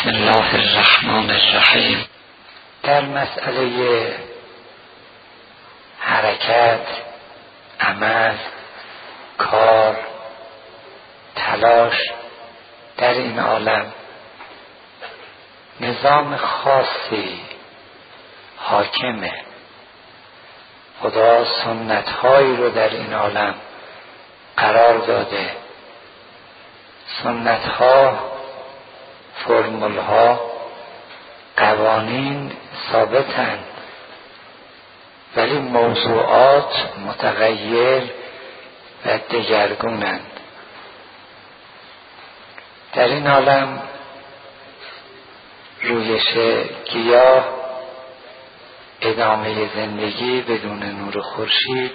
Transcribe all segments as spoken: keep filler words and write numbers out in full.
بسم الله الرحمن الرحیم. در مسئله حرکت، عمل، کار، تلاش در این عالم نظام خاصی حاکمه. خدا سنت‌هایی رو در این عالم قرار داده. سنت‌ها، فرمول‌ها، قوانین ثابتند، ولی موضوعات متغیر و دگرگونند. در این عالم رویش گیاه، ادامه زندگی بدون نور خورشید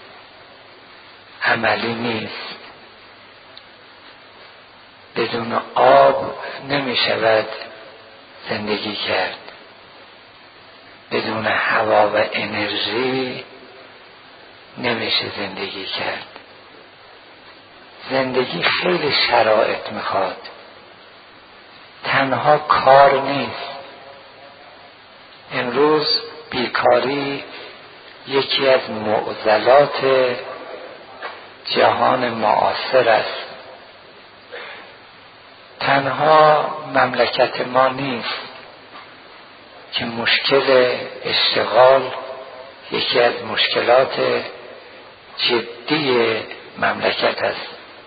عملی نیست. بدون آب نمی شود زندگی کرد. بدون هوا و انرژی نمیشه زندگی کرد. زندگی خیلی شرایط میخواد. تنها کار نیست. امروز بیکاری یکی از معضلات جهان معاصر است. تنها مملکت ما نیست که مشکل اشتغال یکی از مشکلات جدی مملکت است.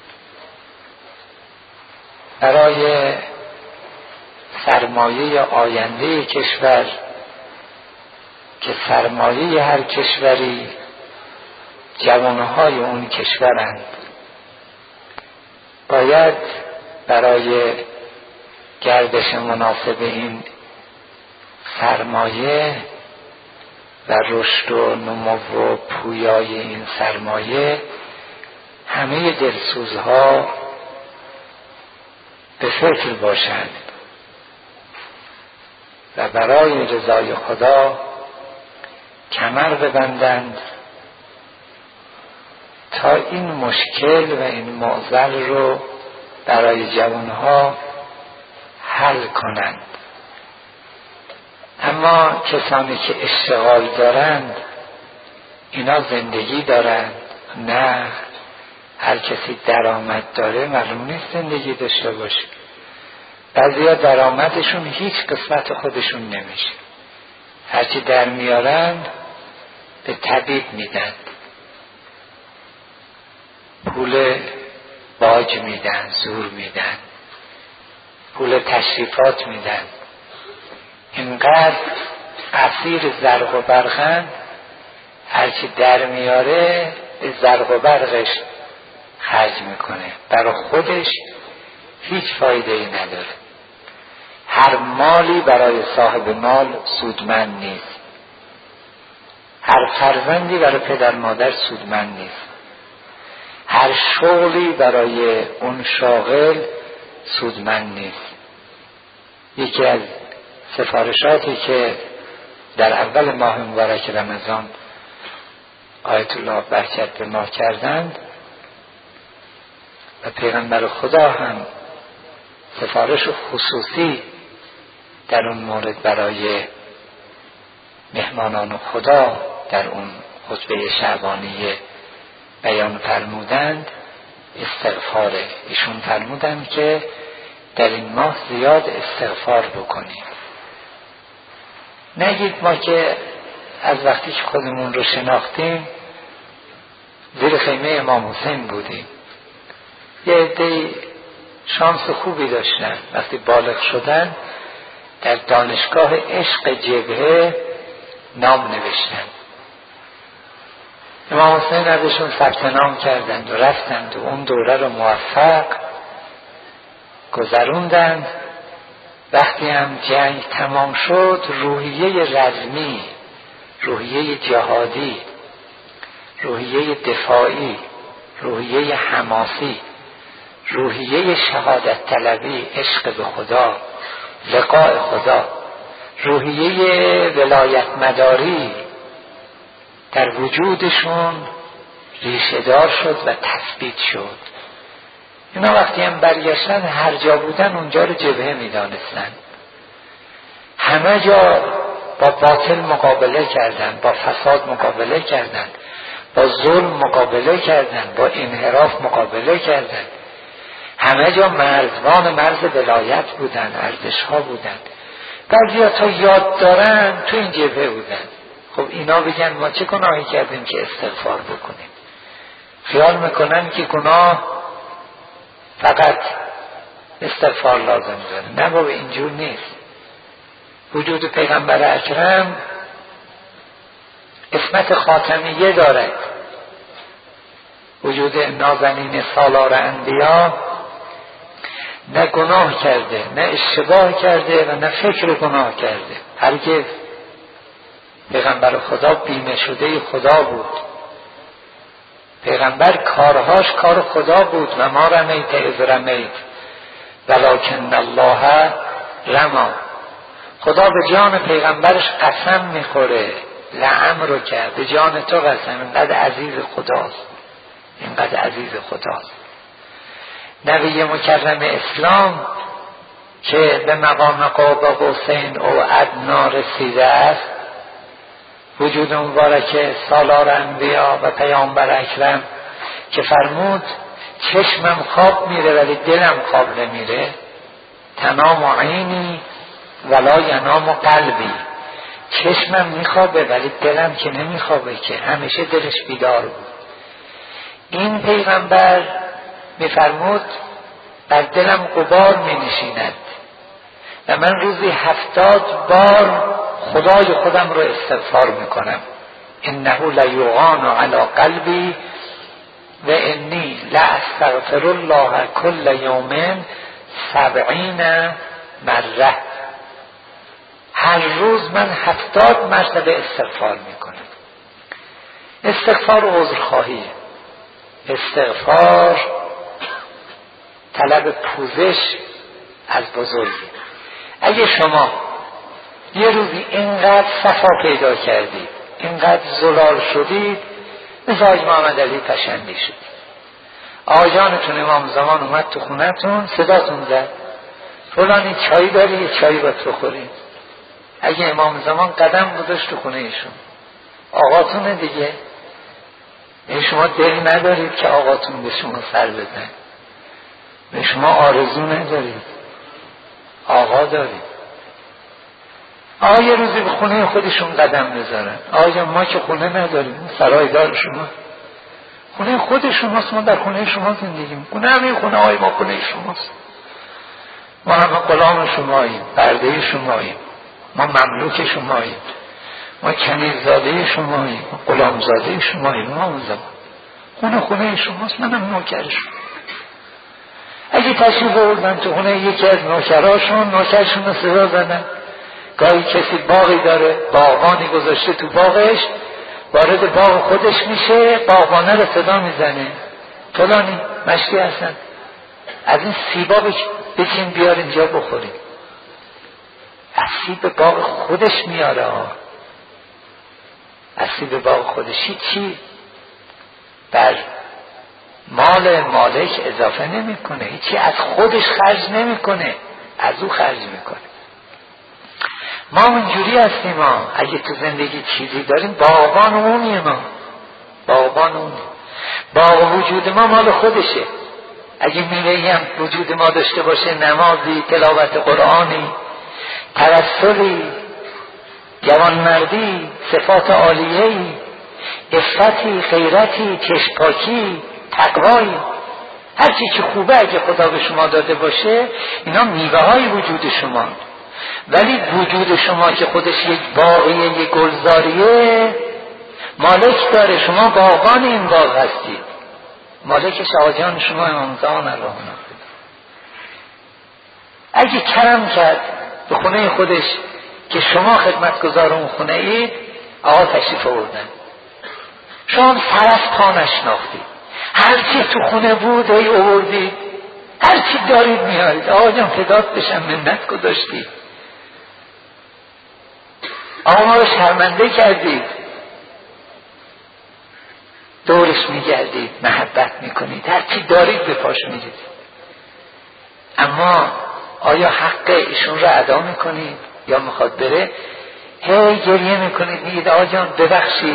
برای سرمایه آینده کشور که سرمایه هر کشوری جوانهای اون کشورند، باید برای گردش مناسب این سرمایه و رشد و نمو و پویای این سرمایه همه دلسوزها به فکر باشند و برای رضای خدا کمر ببندند تا این مشکل و این معضل رو برای جوانها حل کنند. اما کسانی که اشتغال دارند اینا زندگی دارند؟ نه، هر کسی درآمد داره معلوم نیست زندگی داشته باشه. بعضیا درآمدشون هیچ قسمت خودشون نمیشه. هرچی در میارند به طبیب میدن، پول باج میدن، زور میدن، پول تشریفات میدن. اینقدر اسیر زرق و برقن، هرچی در میاره به زرق و برقش خرج میکنه. برای خودش هیچ فایده ای نداره. هر مالی برای صاحب مال سودمند نیست. هر فرزندی برای پدر مادر سودمند نیست. هر شغلی برای اون شاغل سودمند نیست. یکی از سفارشاتی که در اول ماه مبارک رمضان آیت الله برکت به ما کردند و پیغمبر خدا هم سفارش خصوصی در اون مورد برای مهمانان خدا در اون خطبه شعبانیه بیان فرمودند، استغفاره. ایشون فرمودند که در این ماه زیاد استغفار بکنیم. نگید ما که از وقتی که خودمون رو شناختیم زیر خیمه امام حسین بودیم. یه عده شانس خوبی داشتن، وقتی بالغ شدن در دانشگاه عشق جبهه نام نوشتن. امام حسین ازشون ثبت نام کردند و رفتند و اون دوره رو موفق گذروندند. وقتی هم جنگ تمام شد، روحیه رزمی، روحیه جهادی، روحیه دفاعی، روحیه حماسی، روحیه شهادت طلبی، عشق به خدا، لقاء خدا، روحیه ولایت مداری در وجودشون ریشه دار شد و تثبیت شد. اینا وقتی هم برگشتن هر جا بودن اونجا رو جبهه می دانستن. همه جا با باطل مقابله کردن، با فساد مقابله کردن، با ظلم مقابله کردن، با انحراف مقابله کردن. همه جا مرزبان مرز ولایت بودن، ارزش ها بودن. بعضی ها تا یاد دارن تو این جبهه بودن. خب اینا بگن ما چه گناهی کردیم که استغفار بکنیم؟ خیال میکنن که گناه فقط استغفار لازم داره. نه بابا، اینجور نیست. وجود پیغمبر اکرم اسمت خاتمیه دارد. وجود نازنین سالار انبیا نه گناه کرده، نه اشتباه کرده و نه فکر گناه کرده. هرگز. پیغمبر خدا بیمه شده خدا بود. پیغمبر کارهاش کار خدا بود. و ما رمیت اذ رمیت ولکن الله رما. خدا به جان پیغمبرش قسم میخوره، لعمرک، به جان تو قسم. اینقدر عزیز خداست، اینقدر عزیز خداست. نبی مکرم اسلام که به مقام قاب قوسین او ادنا رسیده است، وجود مبارک سالار انبیا و پیامبر اکرم که فرمود چشمم خواب میره ولی دلم خواب نمیره، تنام عینی ولا ینام قلبی. چشمم میخوابه ولی دلم که نمیخوابه، که همیشه دلش بیدار بود. این پیغمبر میفرمود بر دلم غبار مینشیند و من روزی هفتاد بار خدای خودم رو استغفار میکنم. انه لیغان علی قلبی و انی لاستغفر الله کل یوم سبعین مره. هر روز من هفتاد مرتبه استغفار میکنم. استغفار عذرخواهیه. استغفار طلب پوزش از بزرگی. اگه شما یه روزی اینقدر صفا پیدا کردید، اینقدر زلال شدید، مثل حاج محمد علی پشندی شدید، آقایانتون امام زمان اومد تو خونتون صداتون زد فلانی چای داری، یه چایی باید بخورید. اگه امام زمان قدم گذاشت تو خونه ایشون، آقاتونه دیگه، این شما دل ندارید که آقاتون به شما سر بزن، به شما آرزو ندارید، آقا دارید. آقا یه روزی به خونه خودشون قدم بذارن. آقا ما که خونه نداریم، سرایدار شما، خونه خود شماست، ما در خونه شما زندگی میکنه، همین خونه های ما خونه شماست، ما همه غلام شماییم، برده شماییم، ما مملوک شماییم، ما کنیززاده شماییم، ما غلامزاده شماییم. ما اون زمان خونه خونه شماست، منم نوکر شما. اگه تشریف آوردن تو خونه یکی از نوکراشون، نوکرشون رو صدا زدن، گاهی کسی باغی داره، باغبانی گذاشته تو باغش، وارد باغ خودش میشه، باغبانه رو صدا میزنه، فلانی مشتی هستن، از این سیبا بچین بیار اینجا بخوریم. از سیب باغ خودش میاره ها، از سیب باغ خودش. چی بر مال مالک اضافه نمیکنه، هیچی از خودش خرج نمیکنه، از او خرج میکنه. ما اونجوری هستیم. ما اگه تو زندگی چیزی داریم، باغبان اونیه، ما باغبان اونیه. باغ وجود ما مال خودشه. اگه میوه‌ای هم وجود ما داشته باشه، نمازی، تلاوت قرآنی، توسلی، جوانمردی، صفات عالیه‌ای، عفتی، غیرتی، چشم‌پاکی، تقوایی، هر چی که خوبه اگه خدا به شما داده باشه، اینا میوه‌های وجود شما. ولی وجود شما که خودش یک باغیه، یک گلزاریه، مالک داره، شما باغبان این باغ هستید. مالکش آجان شما امام زمان الله. اگه کرم کرد به خونه خودش که شما خدمتگزار اون خونه اید، آقا تشریف آوردن، شما سر از پا نشناختید، هر چی تو خونه بود ای آوردید، هر چی دارید میارید. آقا جان فدات بشم، منت گذاشتید، آقا ما رو شرمنده کردید، دورش میگردید، محبت میکنید، هر چی دارید به پاش میرید. اما آیا حق ایشون رو ادا میکنید؟ یا میخواد بره، هی گریه میکنید میگید آقا جان ببخشید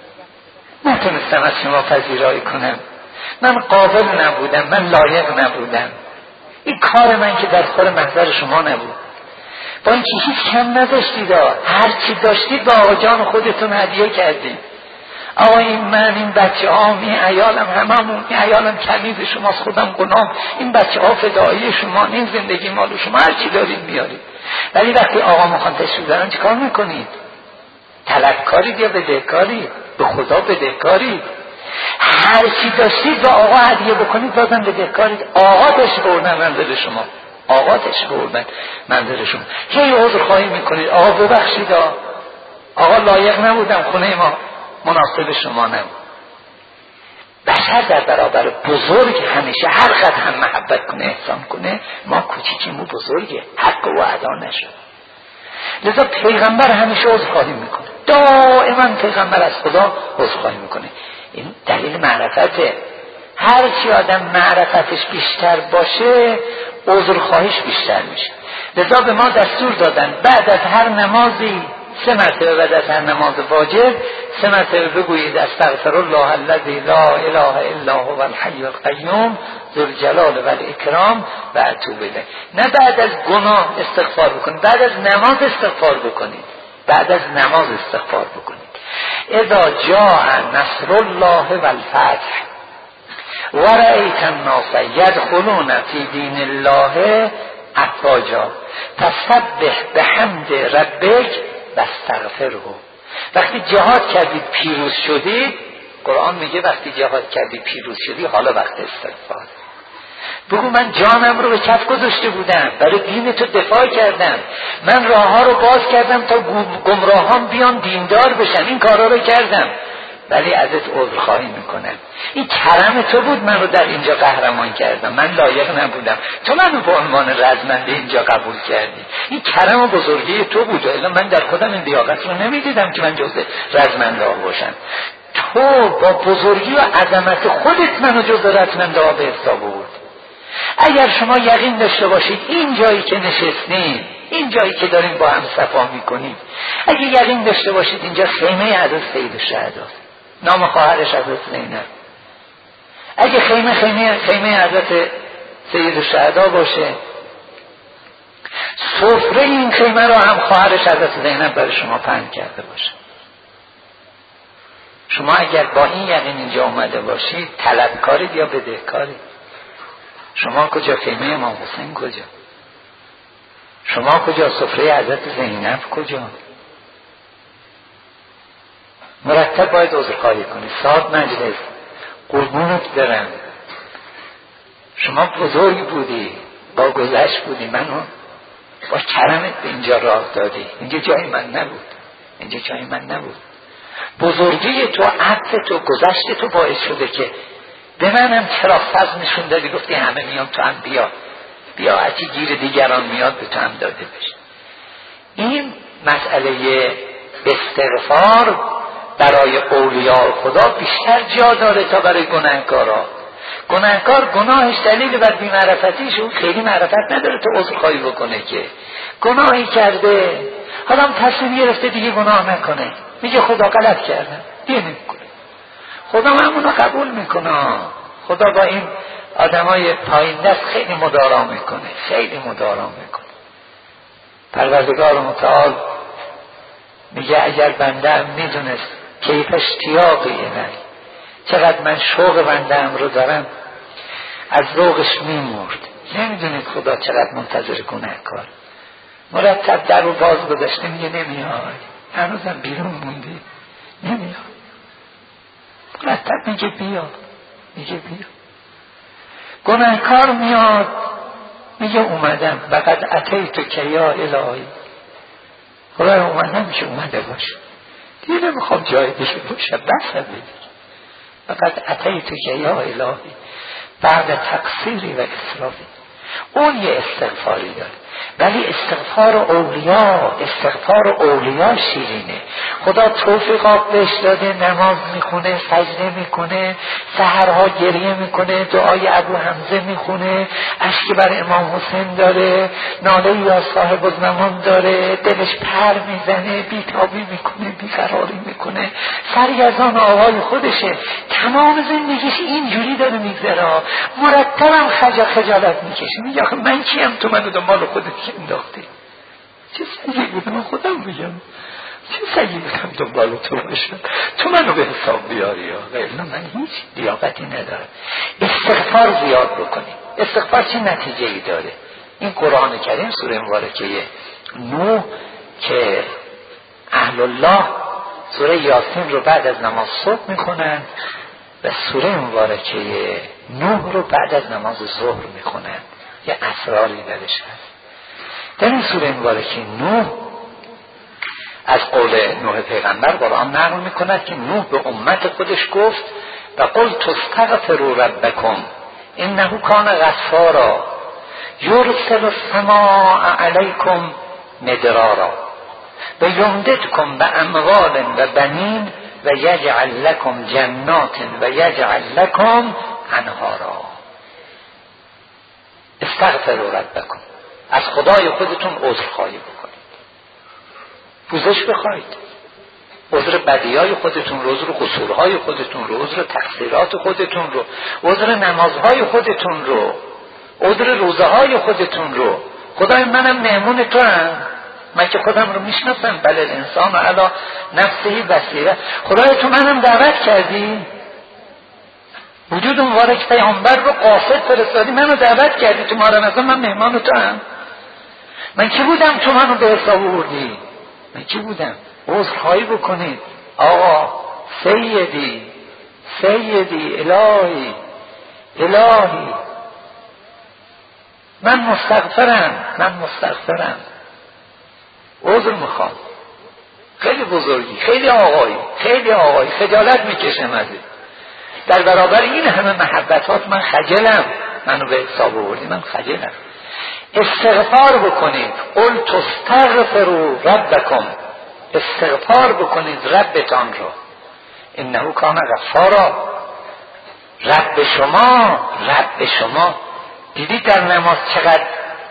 نتونستم از شما پذیرایی کنم، من قابل نبودم، من لایق نبودم، این کار من که در خور محضر شما نبود. با اینکه هیچ کم نداشتید، هر چی داشتید با آقا جان خودتون هدیه کردید. آقا این من، این بچه ها، این عیالم، هممون این عیالم کمید شماست، خودم گناه، این بچه ها فدایی شما، این زندگی مال شما، هر چی دارید میارید. ولی وقتی آقا میخوان تشریف دارن چیکار میکنید؟ طلبکارید یا بدهکارید؟ به خدا بدهکارید. هر چی داشتید با آقا هدیه بکنید بازم بدهکارید. آقا تشریف بردن منزل شما، آقا تشریف بردن منزل شما، هی عذر خواهی میکنید آقا ببخشید آقا لایق نبودم، خونه ما مناسب شما نبود. بشر در برابر بزرگ همیشه هر قدر هم محبت کنه احسان کنه، ما کوچیکیم و بزرگه، حق و ادا نشد. لذا پیغمبر همیشه عذرخواهی میکنه، دائما پیغمبر از خدا عذرخواهی میکنه. این دلیل معرفته. هر چی آدم معرفتش بیشتر باشه عذرخواهیش بیشتر میشه. لذا به ما دستور دادن بعد از هر نمازی سه مرتبه، بعد از هر نماز واجب سه مرتبه بگویید استغفر الله الذی لا اله الا هو الحی القیوم ذو الجلال و الاکرام و اتوب الیه. نه بعد از گناه استغفار بکنید، بعد از نماز استغفار بکنید، بعد از نماز استغفار بکنید. اذا جاء نصر الله والفتح و رأیت الناس یدخلون فی دین الله افواجا فسبح بحمد ربک و استغفره. وقتی جهاد کردید پیروز شدید، قرآن میگه وقتی جهاد کردید پیروز شدی حالا وقت استغفار. بگو من جانم رو به کف گذاشته بودم، برای دین تو دفاع کردم، من راه ها رو باز کردم تا گمراهان بیان دیندار بشن، این کارا رو کردم، ولی ازت عذرخواهی میکنم. این کرم تو بود من رو در اینجا قهرمان کردم، من لایق نبودم، تو منو به عنوان رزمنده اینجا قبول کردی، این کرم و بزرگی تو بود، الا من در خودم این لیاقت رو نمیدیدم که من جزء رزمنده ها باشم. تو با بزرگی و عظمت خودت منو جزء رزمنده ها به حساب بود. اگر شما یقین داشته باشید این جایی که نشستیم، این جایی که داریم با هم صفا میکنیم، اگه یقین داشته باشید اینجا خیمه حضرت سید الشهداست، نام خواهرش حضرت زینب، اگه خیمه خیمه خیمه حضرت سید الشهدا باشه، سفره این خیمه رو هم خواهرش حضرت زینب برای شما پهن کرده باشه. شما اگر با این یقین اینجا اومده باشید طلبکارید یا بدهکارید؟ شما کجا خیمه امام حسین کجا؟ شما کجا سفره حضرت زینب کجا؟ مرتب باید عذرخواهی کنی. صاحب مجلس قربونت برم، شما بزرگ بودی، با گذشت بودی، منو با کرمت به اینجا راه دادی، اینجا جای من نبود، اینجا جای من نبود. بزرگی تو، عطف تو، گذشت تو باعث شده که به منم چرا فضل نشون دادی، گفتی همه میان تو هم بیا بیا، هرچی گیر دیگران میاد به تو هم داده بشه. این مسئله استغفار برای اولیاء خدا بیشتر جا داره تا برای گناهکارا. گناهکار گناهش دلیل بر بی‌معرفتیش، اون خیلی معرفت نداره تو عذرخواهی بکنه، که گناهی کرده حالا هم تصمیم گرفته دیگه گناه نکنه، میگه خدا غلط کردم، دیگه نمیکنه، خدا همونو قبول میکنه. خدا با این آدمای پایین دست خیلی مدارا میکنه، خیلی مدارا میکنه. پروردگار متعال میگه اگر بنده میدونست کیف اشتیاقی اینه، چقدر من شوق بنده‌ام رو دارم، از ذوقش میمرد. نمیدونید خدا چقدر منتظر گناهکار. مرتب در رو باز گذاشته میگه نمیای، هنوزم بیرون موندی، نمیای. مرتب میگه بیا، میگه بیا. گناهکار میاد میگه اومدم، فقط اتیتو که یا الهی، خدا اومدم که اومده باشه، دیگه نمیخوام جای دیگه باشه، بسه بگیر، فقط اتیتو که یا الهی بعد تقصیری و اسرافی. اون یه استغفاری داره. ولی استغفار اولیا، استغفار اولیا شیرینه. خدا توفیقات بهش داده، نماز میخونه، سجده میکنه، سحرها گریه میکنه، دعای ابو حمزه میخونه، اشکی بر امام حسین داره، ناله یا صاحب الزمان داره، دلش پر میزنه، بیتابی میکنه، بیقراری میکنه، سرگردان آقای خودشه، تمام زندگیش اینجوری داره میگذره، مرتبم خجا خجالت میکشه، میگه آخه من کیم تو منو دنبال خودت که انداختی؟ چه سگی بودم؟ من خودم میگم چه سگی بودم دنبال تو باشم، تو منو به حساب بیاری ها، الا من هیچ لیاقتی ندارم. استغفار زیاد بکنیم. استغفار چه نتیجه ای داره؟ این قرآن کریم سوره مبارکه نوح که اهل الله سوره یاسین رو بعد از نماز صبح میخونن و سوره مبارکه نوح رو بعد از نماز ظهر میخونن. یه اسراری درش هست. در این سوره مبارکه نوح از قول نوح پیغمبر قرآن نقل میکند که نوح به امت خودش گفت و قلت استغفروا ربکم انه کان غفارا یرسل السماء علیکم مدرارا و یمددکم باموال و بنین و یجعل لکم جنات و یجعل لکم انهارا. استغفروا ربکم، از خدای خودتون عذرخواهی بکنید، پوزش بخواید، عذر بدیهای خودتون رو، عذر قصورهای خودتون رو، عذر تقصیرات خودتون رو، عذر نمازهای خودتون رو، عذر روزهای خودتون رو. خدای منم مهمون تو هم، من که خودم رو میشناسم، بله الانسان علی نفسه بصیره. خدای تو منم دعوت کردی، وجود مبارک پیامبر رو قاصد فرستادی، منو دعوت کردی تو ما رمضان، من مهمان تو هم. من کی بودم تو منو به حساب آوردی؟ من کی بودم؟ عذرخواهی بکنید. آقا سیدی سیدی الهی الهی من مستغفرم، من مستغفرم، عذر میخوام. خیلی بزرگی، خیلی آقایی، خیلی آقایی، خجالت میکشم از این. در برابر این همه محبتات من خجلم، منو به حساب آوردی، من خجلم. استغفار بکنید. قل تستغفروا ربکم، استغفار بکنید ربتان رو. انه کان غفارا، رب شما، رب شما. دیدید در نماز چقدر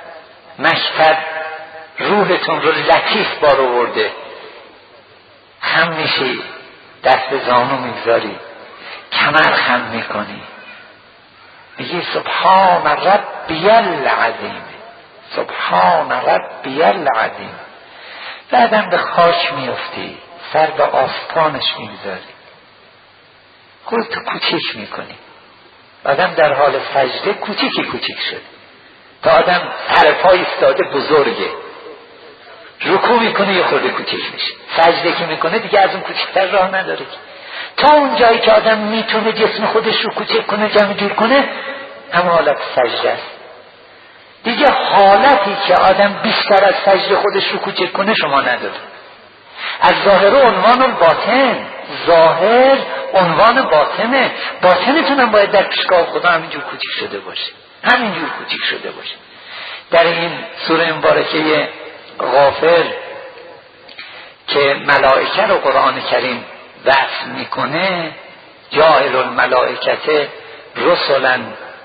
مشهد روحتون رو لطیف بار آورده. خم میشی، دست به زانو میگذاری، کمر خم میکنی، میگی سبحان ربی العظیم، سبحان ربی العظیم. بعدم به خاک میفتی، سر به آستانش میگذاری، خودتو کوچیک میکنی. آدم در حال سجده کوچیکی کوچیک شد، تا آدم سر پای ایستاده بزرگه، رکوع میکنه یه خورده کوچیک میشه، سجده که میکنه دیگه از اون کوچیکتر راه نداره. تا اون جایی که آدم میتونه جسم خودش رو کوچیک کنه، جمع جور کنه، هم حالت سجده است. دیگه حالتی که آدم بیشتر از سجده خودش رو کوچیک کنه شما نداره. از ظاهر عنوان الباطن، ظاهر عنوان باطنه، باطنتون هم باید در پیشگاه خدا همینجور کوچیک شده باشه، همینجور کوچیک شده باشه. در این سوره مبارکه غافر که ملائکه رو قرآن کریم وصف میکنه، جاعل الملائکه رسلا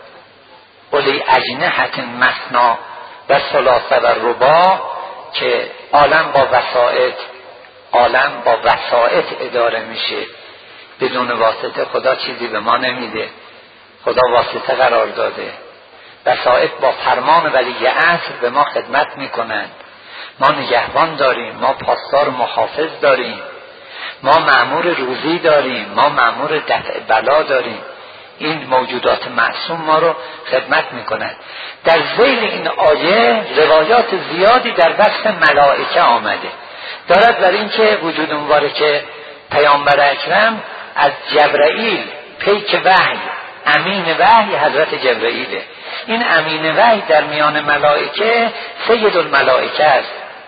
اولی اجنحة مثنی و ثلاث و رباع، که عالم با وسائط، عالم با وسائط اداره میشه، بدون واسطه خدا چیزی به ما نمیده، خدا واسطه قرار داده. وسائط با فرمان ولی عصر به ما خدمت میکنند. ما نگهبان داریم، ما پاسدار محافظ داریم، ما مأمور روزی داریم، ما مأمور دفع بلا داریم. این موجودات معصوم ما رو خدمت میکنند. در ذیل این آیه روایات زیادی در وصف ملائکه آمده دارد، برای اینکه وجود مبارک پیامبر اکرم از جبرائیل پیک وحی، امین وحی حضرت جبرائیله. این امین وحی در میان ملائکه سید الملائکه است،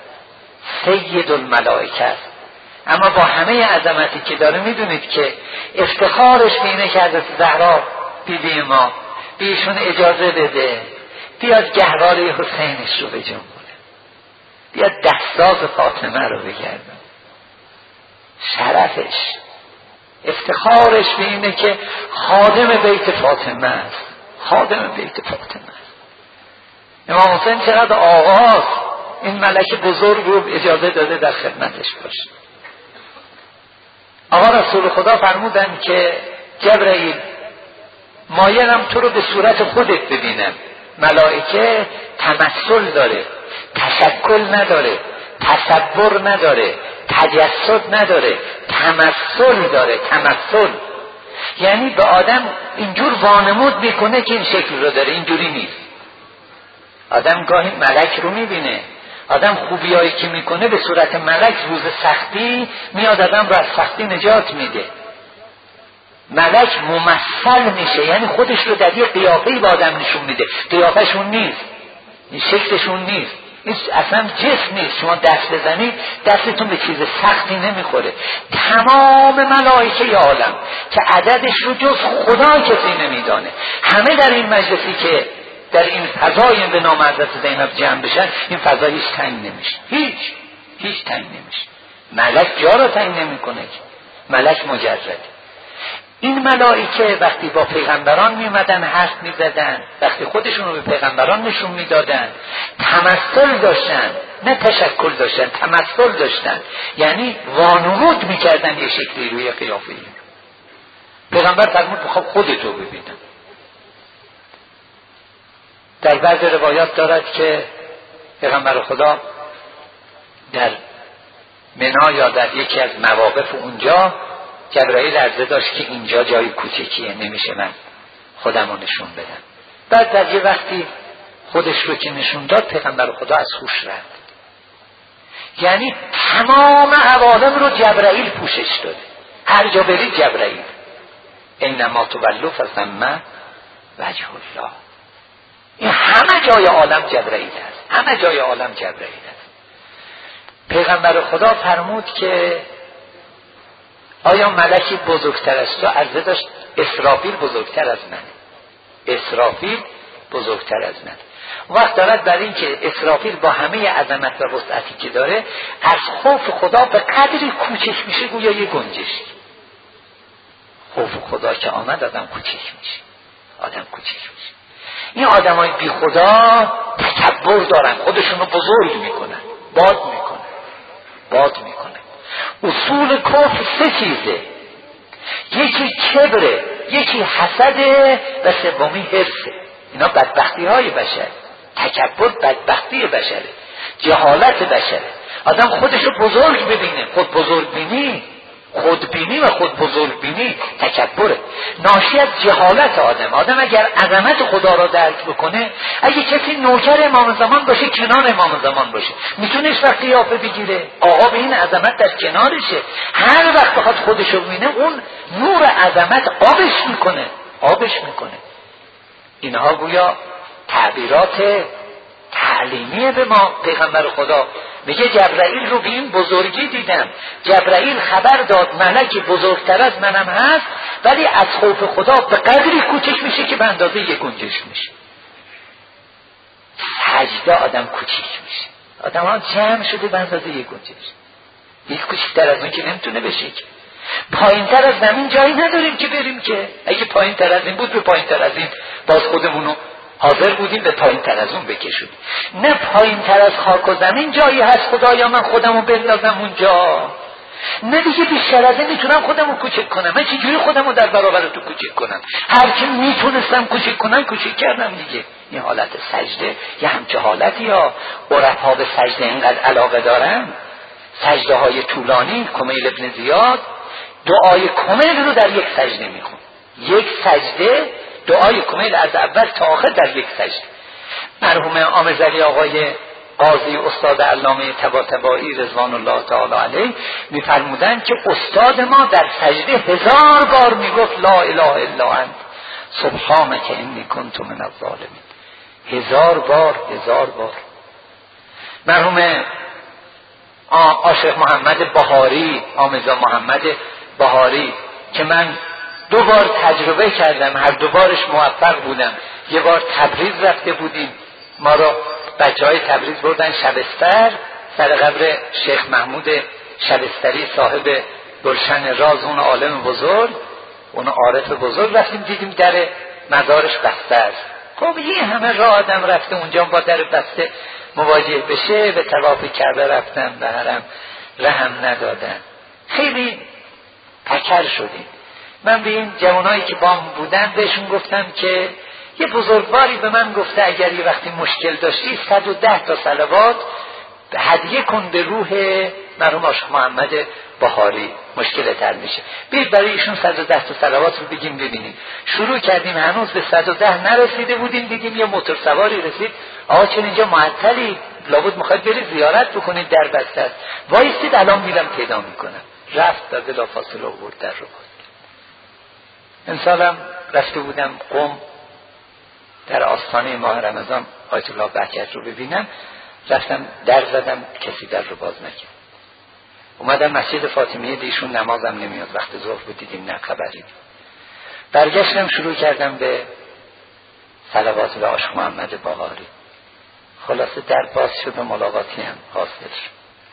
سید الملائکه است. اما با همه عظمتی که داره میدونید که افتخارش به اینه که حضرت زهرا بیبی ما بیشون اجازه بده بیاد گهواره حسینش رو بجنبونه. بیا دستاز فاطمه رو بگردم. شرفش، افتخارش به اینه که خادم بیت فاطمه است. خادم بیت فاطمه است. امام حسین چقدر آغاز این ملک بزرگ رو اجازه داده در خدمتش باشه. آقا رسول خدا فرمودن که جبرائیل مایلم تو رو به صورت خودت ببینم. ملائکه تمثل داره، تشکل نداره، تصور نداره، تجسد نداره، تمثل داره. تمثل یعنی به آدم اینجور وانمود میکنه که این شکل رو داره، اینجوری نیست. آدم گاهی ملک رو میبینه، آدم خوبیایی که میکنه به صورت ملک روز سختی میاد آدم رو از سختی نجات میده. ملک ممثل میشه، یعنی خودش رو در یه قیافه‌ای به آدم نشون میده. قیافه‌شون نیست، این شکلشون نیست، این اصلا جسم نیست. شما دست بزنید دستتون به چیز سختی نمیخوره. تمام ملائکه عالم که عددش رو جز خدا کسی نمیدانه، همه در این مجلسی که در این فضای به نام حضرت زینب جمع بشن، این فضا هیچ تنگ نمیشه، هیچ هیچ تنگ نمیشه. ملک جا رو تنگ نمیکنه، ملک مجرد. این ملائکه وقتی با پیغمبران میمدن حرف میزدن، وقتی خودشون رو به پیغمبران نشون میدادن، تمثل داشتن، نه تشکل داشتن، تمثل داشتن، یعنی وانمود میکردن یه شکلی روی قیافه‌ای. پیغمبر فرمود بخواب خودتو ببینم. در بعض روایات دارد که پیغمبر خدا در منا یا در یکی از مواقف اونجا جبرائیل عرضه داشت که اینجا جای کوچکیه، نمیشه من خودم رو نشون بدم. بعد در یه وقتی خودش رو که نشون داد، پیغمبر خدا از هوش رفت. یعنی تمام عوالم رو جبرائیل پوشش داده. هر جا برید جبرائیل، اینما تولوا فثم وجه الله. این همه جای عالم جبرائیل هست، همه جای عالم جبرائیل هست. پیغمبر خدا فرمود که آیا ملکی بزرگتر از تو؟ عرضه داشت اسرافیل بزرگتر از منه، اسرافیل بزرگتر از من. وقت دارد برای این که اسرافیل با همه عظمت و وسعتی که داره از خوف خدا به قدری کوچک میشه گویا یه گنجش. خوف خدا که آمد آدم کوچک میشه، آدم کوچک میشه. این آدم های بی خدا تکبر دارن، خودشون رو بزرگ میکنن، باد میکنن باد میکنن. اصول کفر سه چیزه، یکی کبره، یکی حسده و سومی حرصه. اینا بدبختی های بشر. تکبر بدبختی بشره، جهالت بشره. آدم خودشو بزرگ ببینه، خود بزرگ بینی، خودبینی و خود بزرگ بینی تکبره، ناشی از جهالت آدم. آدم اگر عظمت خدا را درک بکنه، اگه کسی نوکر امام زمان باشه کنار امام زمان باشه، میتونه هیچ وقت قیافه بگیره، آقا به این عظمت در کنارشه. هر وقت بخواد خودشو ببینه اون نور عظمت آبش میکنه آبش میکنه. اینها گویا تعبیرات تعلیمیه به ما. پیغمبر خدا میگه جبرائیل رو به این بزرگی دیدم. جبرائیل خبر داد ملک بزرگتر از منم هست، ولی از خوف خدا به قدری کوچک میشه که به اندازه یک گنجش میشه. سجده آدم کوچک میشه، آدم ها جمع شده به اندازه یک گنجش. یک کوچکتر از اون که نمیتونه بشه. که پایین تر از زمین جایی نداریم که بریم. که اگه پایین تر از این بود، به پایین تر از این باز خودمونو حاضر بودیم به پایین تر از اون بکشونیم. نه پایین تر از خاک و زمین جایی هست خدایا من خودمو بندازم اونجا. نه دیگه بیشتر از این میتونم خودمو کوچک کنم. من چجوری خودمو در برابر تو کوچک کنم؟ هر کی میتونستم کوچک کنم کوچک کردم دیگه. این حالت سجده یه همچه حالتی ها. عرفا به سجده اینقدر علاقه دارن، سجده های طولانی. کمیل ابن زیاد دعای کمیل رو در یک سجده میخون. یک سجده دعای کمیل از اول تا آخر در یک سجده. مرحوم آمرزلی آقای قاضی استاد علامه طباطبایی رضوان الله تعالی علیه میفرمودن که استاد ما در سجده هزار بار میگفت لا اله الا انت سبحانک انی کنت من الظالمین. هزار بار هزار بار. مرحوم عاشق محمد بهاری، آمرزا محمد بهاری که من دو بار تجربه کردم، هر دو بارش موفق بودم. یه بار تبریز رفته بودیم، ما رو بچه های تبریز بردن شبستر سر قبر شیخ محمود شبستری صاحب گلشن راز، اون عالم بزرگ، اون عارف بزرگ، رفتیم دیدیم در مزارش بسته است. خب این همه راه آدم رفته اونجا با در بسته مواجه بشه. به طواف کعبه رفتن، به حرم رحم ندادن، خیلی پکر شدیم. من به این جوانایی که با هم بودن بهشون گفتم که یه بزرگواری به من گفته اگر یه وقتی مشکل داشتی صد و ده تا صلوات هدیه کن به روح مرحوم عاشق محمد بهاری، مشکلت حل میشه. بیاید برای ایشون صد و ده تا صلوات رو بگیم ببینیم. شروع کردیم، هنوز به صد و ده نرسیده بودیم، دیدیم یه موتور سواری رسید. آقا چون اینجا معطلی، لابد میخواید برید زیارت بکنید، در بسته است. وایستید الان میرم پیدا میکنم. رفت و بلافاصله آورد در رو باز. امسالم رفته بودم قم در آستانه ماه رمضان آیت الله بهجت رو ببینم، رفتم در زدم، کسی در رو باز نکرد. اومدم مسجد فاطمیه، دیشون نمازم نمیاد، وقت ظهر بود، دیدیم نه خبری. برگشتم شروع کردم به صلوات به عاشق محمد بهاری. خلاصه در باز شد و ملاقاتی هم حاصل شد.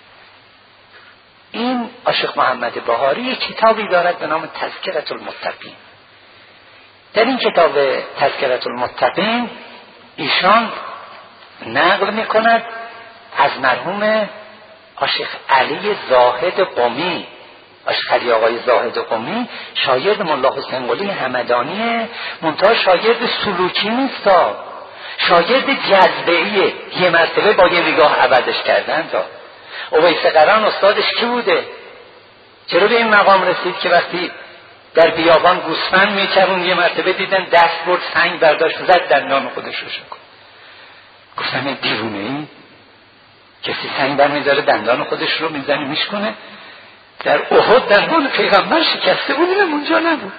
این عاشق محمد بهاری یک کتابی دارد به نام تذکرة المتقین. در این کتاب تذکرة المتقین ایشان نقل میکند از مرحوم عاشق علی زاهد قمی. عاشق علی آقای زاهد قمی شاگرد ملا حسین قلی همدانیه، منتها شاگرد سلوکی نیستا، شاگرد جذبه‌ایه. یه مرتبه با یه نگاه عوضش کردن. تا اویس قرن استادش کی بوده؟ چرا به این مقام رسید که وقتی در بیابان گوسفند میچرون یه مرتبه دیدن دست برد سنگ برداشت زد دندان خودش رو شکن. گفتم این دیوونه ای؟ کسی سنگ بر میذاره دندان خودش رو میزنه میشکنه؟ در احد دندان پیغمبر شکسته بود، اینم اونجا نبود.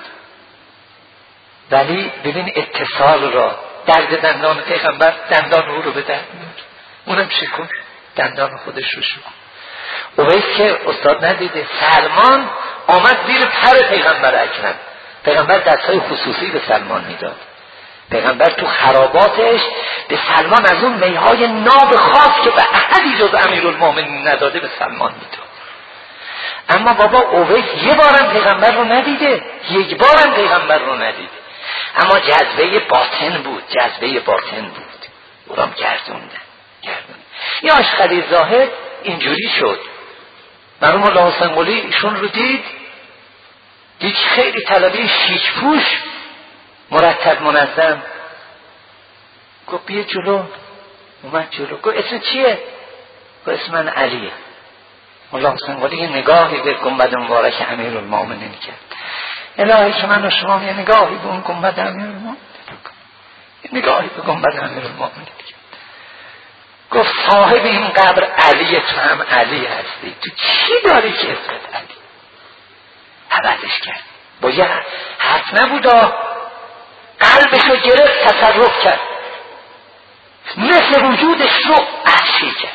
ولی ببین اتصال را، درد دندان پیغمبر دندان او رو به درد میاره، اونم شکن دندان خودش رو شکن. اویس که استاد ندیده، سلمان آمد زیر پر پیغمبر اکرم. پیغمبر دستهای خصوصی به سلمان میداد. پیغمبر تو خراباتش به سلمان از اون میهای ناب خاص که به احدی جز امیرالمومنین نداده به سلمان میداد. اما بابا اویس یه بارم پیغمبر رو ندیده، یک بارم پیغمبر رو ندیده، اما جذبه باطن بود، جذبه باطن بود، اونم گردوندن گردوندن. یا عاشق علی زاهد اینجوری شد. مرحوم الله حسین قلی ایشون رو دید، دید خیلی طلبه شیک پوش مرتب منظم. گفت بیا جلو. اومد جلو. گفت اسم چیه؟ گفت اسم من علیه. الله حسین قلی یه نگاهی به گنبد مبارک امیرالمومنین کرد. الهی که من و شما یه نگاهی به اون گنبد امیرالمومنین بکن، یه نگاهی به گنبد امیرالمومنین کرد. گفت صاحب این قبر علی، تو هم علی هستی، تو چی داری که اسمت علی؟ عوضش کرد. باید حرف نبودا، قلبشو گرفت، تصرف کرد، مثل وجودش رو عرشی کرد.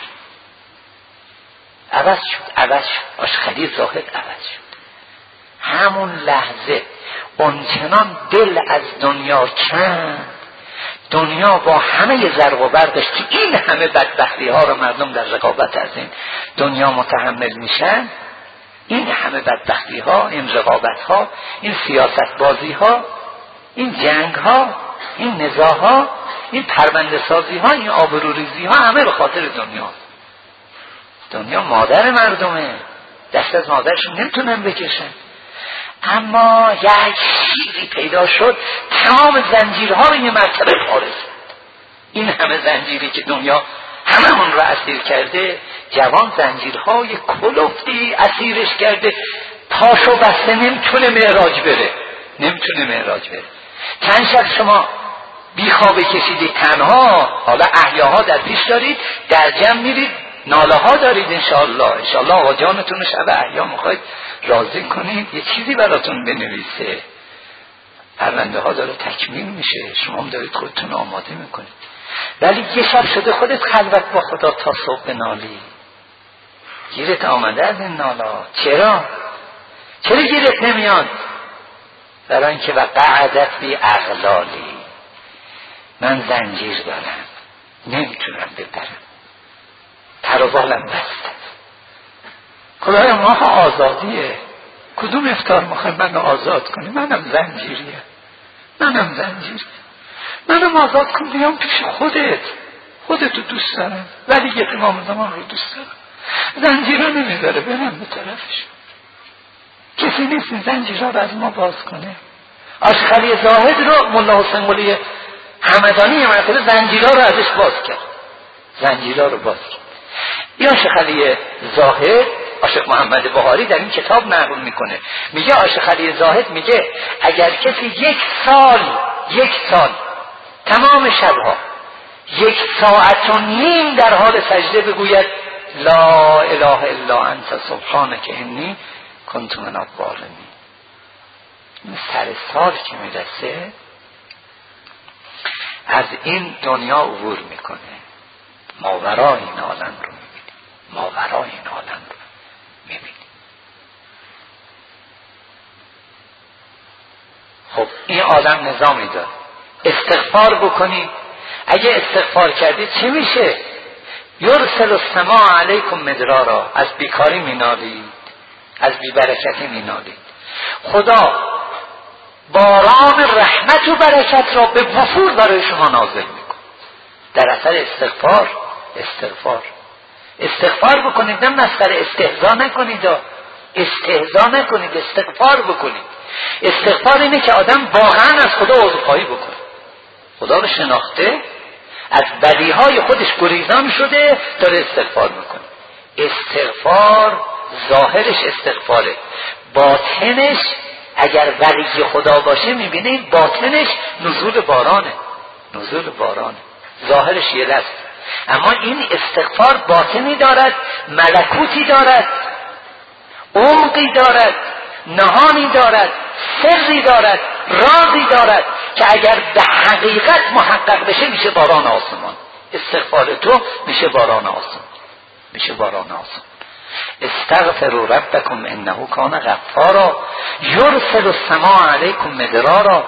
عوض شد، عوض شد. عاشق علی زاهد عوض شد. همون لحظه اونچنان دل از دنیا کند، دنیا با همه زرق و برقش که این همه بدبختی ها رو مردم در رقابت از این دنیا متحمل میشن، این همه بدبختی ها، این رقابت ها، این سیاست بازی ها، این جنگ ها، این نزاع ها، این پرونده سازی ها، این آبروریزی ها، همه به خاطر دنیا. دنیا مادر مردمه، دست از مادرشون نمیتونن بکشن. اما یک چیزی پیدا شد، تمام زنجیرها رو یه مرتبه پاره کرد. این همه زنجیری که دنیا همه اون رو اسیر کرده، جوان زنجیرهای کلفتی اسیرش کرده، پاشو بسته نمیتونه معراج بره، نمیتونه معراج بره. چند شب شما بیخوابه کشیدید تنها، حالا احیاها در پیش دارید، در جمع میرید، ناله ها دارید، انشاءالله انشاءالله آقا جانتون شب احیا میخواید راضی کنید یه چیزی براتون بنویسه. پرونده ها داره تکمیل میشه، شما هم دارید خودتون آماده میکنید، ولی یه شب شده خودت خلوت با خدا تا صبح بنالی. گیرت آمده از این نالا. چرا؟ چرا گیرت نمیاد؟ برای اینکه و قعدت بی اغلالی، من زنجیر دارم نمیتونم بپرم، پر و بالم بسته. خدایا ماه آزادیه، کدوم افطار میخوای منو آزاد کنی؟ منم زنجیریه، منم زنجیریه، منم آزاد کن بیام پیش خودت. خودتو دوست دارم ولی یه امام زمان رو دوست دارم. زنجیرا نمیذاره برم به طرفش. کسی نیست این زنجیرا رو از ما باز کنه. آشخلی زاهد رو ملا حسین قلی همدانی مرتبه زنجیرا رو ازش باز کرد، زنجیرا رو باز کرد. یا آشخلی زاهد، عاشق محمد بهاری در این کتاب نقل میکنه، میگه آشخلی زاهد میگه اگر کسی یک سال یک سال تمام شبها یک ساعت و نیم در حال سجده بگوید لا اله الا انت سبحانک انی کنت من الظالمین، سر سال که میرسه از این دنیا عبور میکنه، ماورای این عالم رو میبینی، ماورای این عالم رو میبینی. خب این آدم نظامی داره، استغفار بکنی. اگه استغفار کردی چی میشه؟ یرسل السماء علیکم مدرارا، از بیکاری مینالید، از بیبرکتی مینالید. خدا باران رحمت و برکت را به وفور برای شما نازل میکن در اثر استغفار. استغفار استغفار بکنید، نه مسخره استهزا نکنید، استهزا نکنید، استغفار بکنید. استغفار اینه که آدم واقعا از خدا عذرخواهی بکنه، خدا رو شناخته، از بدیهای خودش گریزان شده، داره استغفار میکنه. استغفار ظاهرش استغفاره، باطنش اگر ولی خدا باشه میبینه باطنش نزول بارانه، نزول بارانه. ظاهرش یه دست، اما این استغفار باطنی دارد، ملکوتی دارد، عمقی دارد، نهانی دارد، سری دارد، رازی دارد که اگر به حقیقت محقق بشه میشه باران آسمان. استغفار تو میشه باران آسمان، میشه باران آسمان. استغفروا ربکم انه کان غفارا یرسل السماء علیکم مدرارا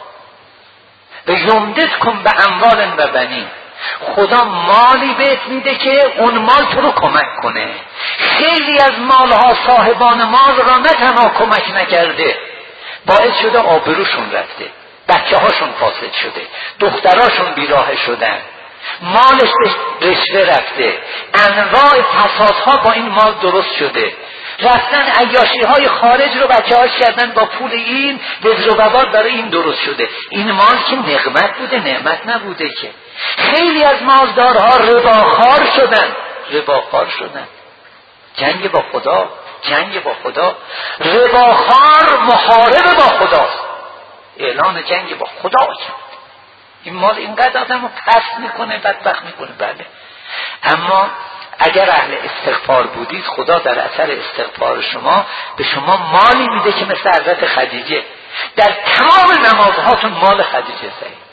و یمددکم باموال و بنین. خدا مالی بهت میده که اون مال تو رو کمک کنه. خیلی از مالها صاحبان مال را نه تنها کمک نکرده، باعث شده آبروشون رفته، بچه هاشون فاسد شده، دختراشون بیراه شدن، مالش به رشوه رفته، انواع فسادها با این مال درست شده، رفتن عیاشی های خارج رو بچه هاش کردن با پول این، وزر و وبال برای این درست شده. این مال که نقمت بوده، نعمت نبوده که. خیلی از مالدارها رباخوار شدن، رباخوار شدن. جنگ با خدا، جنگ با خدا. رباخوار محارب با خداست، اعلان جنگ با خدا کرد. این مال اینقدر آدم رو پس میکنه، بدبخت میکنه. بله، اما اگر اهل استغفار بودید، خدا در اثر استغفار شما به شما مالی میده که مثل حضرت خدیجه در تمام نمازهاتون مال خدیجه زدید.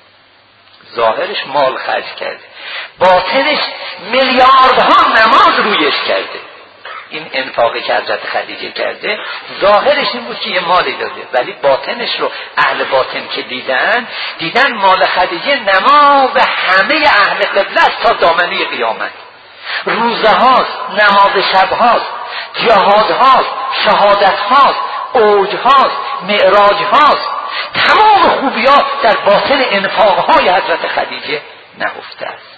ظاهرش مال خرج کرده، باطنش میلیاردها نماز رویش کرده. این انفاقی که حضرت خدیجه کرده ظاهرش این بود که یه مالی داده، ولی باطنش رو اهل باطن که دیدن، دیدن مال خدیجه نماز همه اهل قبله است تا دامنه قیامت. روزه هاست، نماز شب هاست، جهاد هاست، شهادت هاست، اوج هاست، معراج هاست. تمام خوبی ها در باطن انفاق های حضرت خدیجه نهفته است.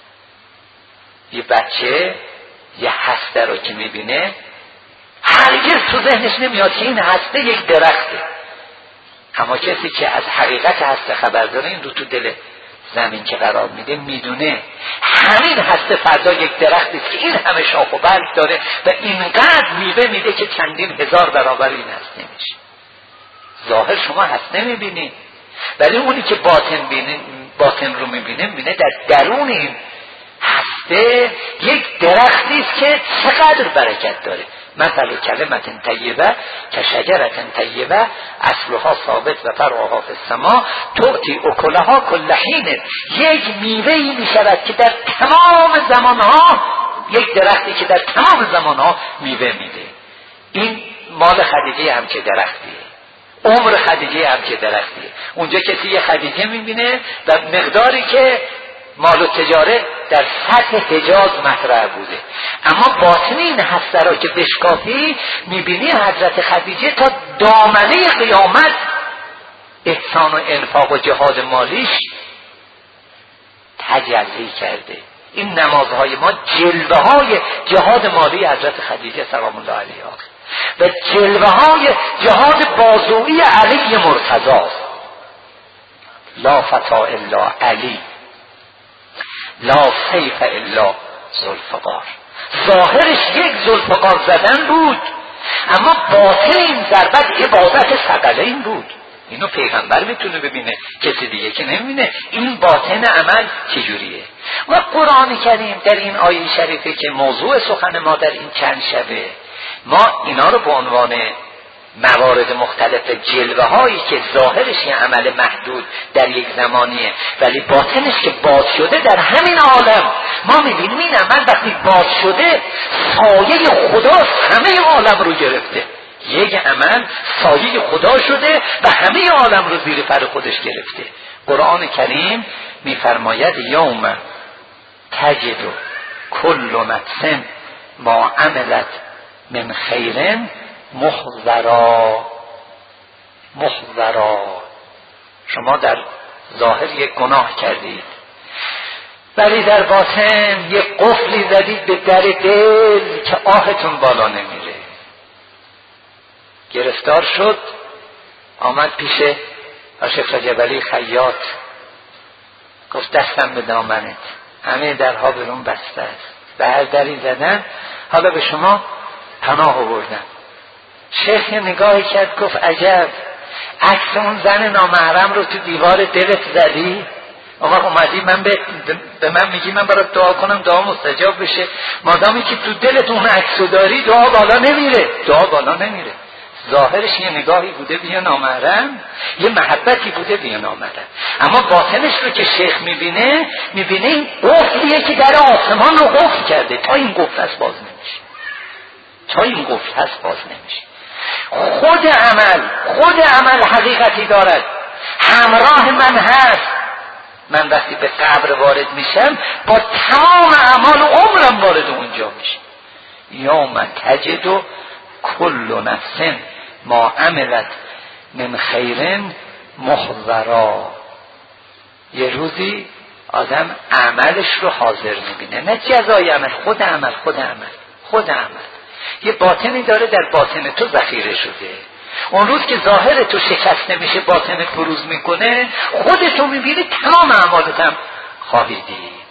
یه بچه یه هسته رو که میبینه هرگز تو ذهنش نمیاد که این هسته یک درخته، اما کسی که از حقیقت هسته خبر داره، این رو تو دل زمین که قرار میده میدونه همین هسته فردا یک درختی است که این همه شاخ و برگ داره و اینقدر میوه میده که چندین هزار برابر این هسته میشه. ظاهر شما هسته میبینی، ولی اونی که باطن بینه، باطن رو میبینه، میبینه در درون این هسته یک درختی است که چقدر برکت داره. مثل کلمت طیبه که شجرت طیبه اصلها ثابت و فرعها فی السماء تؤتی اکلها کل حین. یک میوه‌ای میشود که در تمام زمانها، یک درختی که در تمام زمانها میوه میده. این مال خدیجه هم که درختیه، عمر خدیجه هم که درختیه. اونجا کسی یه خدیجه میبینه و مقداری که مال و تجاره در سطح حجاز مطرح بوده، اما باطن این هسته را که بشکافی میبینی حضرت خدیجه تا دامنه قیامت احسان و انفاق و جهاد مالیش تجلی کرده. این نمازهای ما جلوه های جهاد مالی حضرت خدیجه سلام الله علیها و جلوه های جهاد بازویی علی مرتضی. لا فتا الا علی، لا سیف الا ذوالفقار. ظاهرش یک ذوالفقار زدن بود، اما باطن این ضربت عبادت ثقلین بود. اینو پیغمبر میتونه ببینه، کسی دیگه که نمیبینه. این باطن عمل چجوریه؟ و قرآن کریم در این آیه شریفه که موضوع سخن ما در این چند شبه، ما اینا رو به عنوان موارد مختلف جلوه هایی که ظاهرش یه عمل محدود در یک زمانیه ولی باطنش که باز شده در همین عالم، ما میبینیم این عمل وقتی باز شده سایه خداست، همه عالم رو گرفته. یک عمل سایه خدا شده و همه عالم رو زیر پر خودش گرفته. قرآن کریم میفرماید یوم تجد کل نفس ما عملت من خیر محضرا. محضرا، شما در ظاهر یک گناه کردید ولی در باطن یک قفلی زدید به در دل که آهتون بالا نمیره. گرفتار شد، آمد پیش شیخ جبلی خیاط، گفت دستم به دامنت، همه درها برون بسته است، به هر دری زدن، حالا به شما پناه آوردم. شیخ یه نگاهی کرد، گفت عجب، عکس اون زن نامحرم رو تو دیوار دلت زدی؟ اما اومدی من به, به من میگی من برات دعا کنم دعا مستجاب بشه، مادامی که تو دلت اون عکسو داری دعا بالا نمیره. دعا بالا نمیره. ظاهرش یه نگاهی بوده بیا نامحرم، یه محبتی بوده بیا نامحرم، اما باطنش رو که شیخ میبینه، میبینه این قفلیه که در آسمان رو قفل کرده، تا این قفل هست باز نمیشه، تا این قفل هست باز نمیشه. خود عمل خود عمل حقیقتی دارد. همراه من هست. من وقتی به قبر وارد میشم با تمام اعمال عمرم وارد اونجا میشم. یوم تجد کل نفس ما عملت من خیر محضرا. یه روزی آدم عملش رو حاضر میبینه، نه جزای عمل، خود عمل خود عمل خود عمل. یه باطنی داره در باطن تو ذخیره شده. اون روز که ظاهر تو شکست نمیشه، باطن فروز میکنه، خودتو میبینی تمام اعمالت هم خواهی دید.